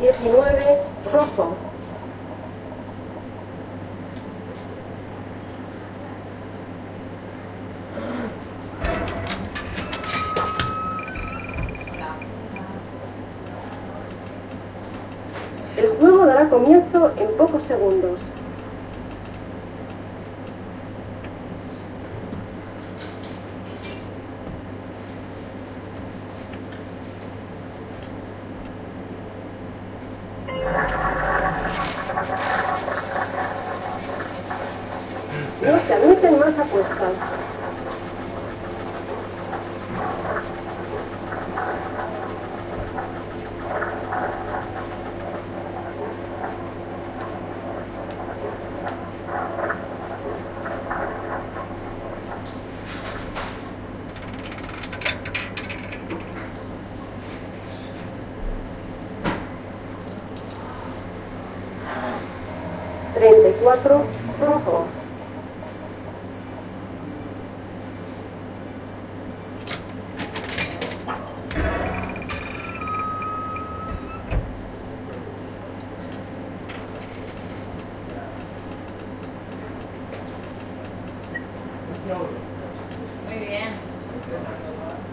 19, rojo. El juego dará comienzo en pocos segundos. No se admiten más apuestas. Cuatro, rojo. Muy bien.